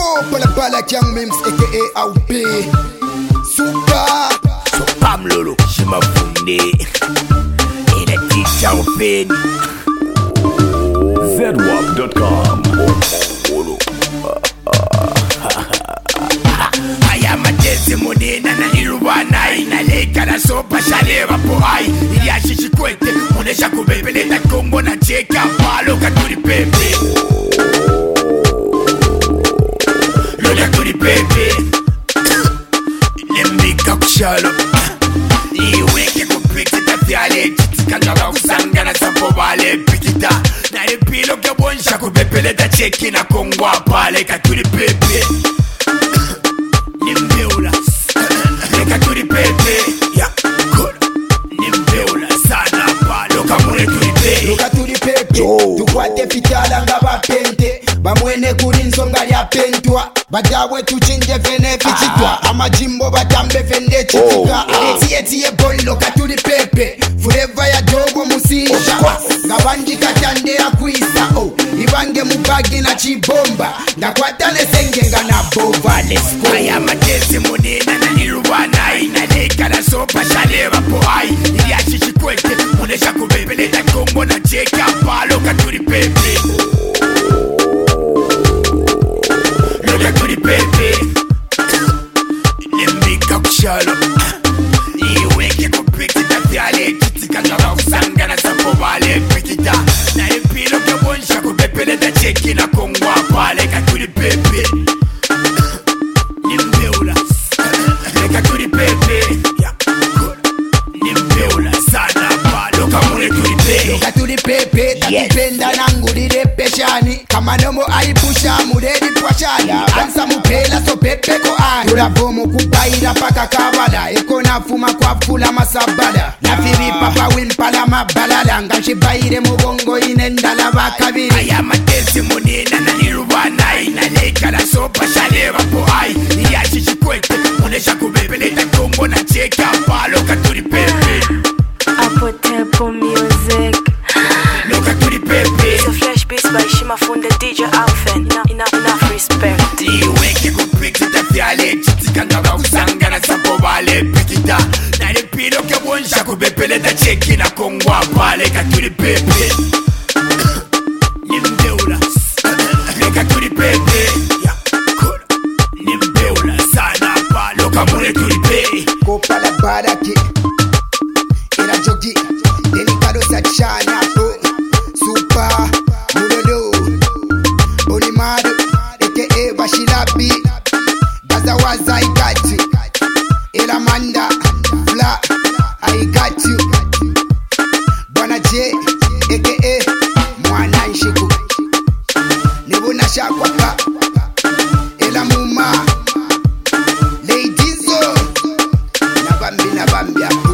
Pala Young Mims aka AOP Super So Pam Lolo Shimafunde Ina teacher open zedwap.com. I am a testimony na nilirubana inaleka na sopa shaleva pohai ili ashishi kwete munesha kubebeleta kombo na cheka palo katuri pepe lola katuri pepe lembika kushalo iweke kupikita tafiale chitikangaba kusangana sampo vale pikita na epilo kebonsha kubebeleta cheki na kongwa pale katuri pepe Nimbeula Leka turi pepe Ya Kura Nimbeula Sana pa Loka mune turi pepe Loka turi pepe Tukwate fitala nga bapente Bamwene kuri nsonga lya pentwa Badawe tuchinje fene fichitwa Amajimbo batambe fende chitika Tiye boy loka turi pepe Forever ya dogo musisha Ngabanji katande ya kuisa Ibange mubagi na chibomba Ndakwata nesenge nga na bova Let's go I am a testimony na nilirubana inaleka na sopa shaleva pohai ili ashishi kwete munesha kubebeleta kombo na cheka palo katuri pepe Loka turi pepe Lembika kushalo iweke kupikita vyale chitikangaba kusangana sampo vale pikita na epilo kebonsha kubebeleta cheki na kongwa pale katuri pepe Nimbeula Leka turi pepe Ya Kura Nimbeula Sana pa Loka mune turi pepe Loka turi pepe Tatipenda nangu lire peshani Kama nomo aipusha muredi pwashani Ansa mupela so pepe ko ani Turabomu kupaira paka kabala Eko nafuma kwa fula masabada Nafiri papa wimpala mabalala Ngashibaire mubongo inendala bakabiri I am a testimony na nilirubana inaleka na sopa shaleva pohai ili ashishi kwete munesha kubebeleta kombo na cheka palo katuri pepe Apple Tempo Music. Loka turi pepe It's a fresh beats by Shimafunde DJ Alphen. Enough respect. iweke kupikita vyale chitikangaba kusangana sampo vale pikita na epilo kebonsha kubebeleta cheki na kongwa pale katuri pepe Nimbeula Leka turi pepe Ya Kura Nimbeula Sana pa Loka mune turi pepe Kopala baraki Ina jogi Delikado sachana Super Mulolo Olimado aka Bashilabi Gazawaza I got you Elamanda Fla I got you Bwana J aka Mwana Nshiku Nebuna Shakwaka Elamuma Ladies Nabambi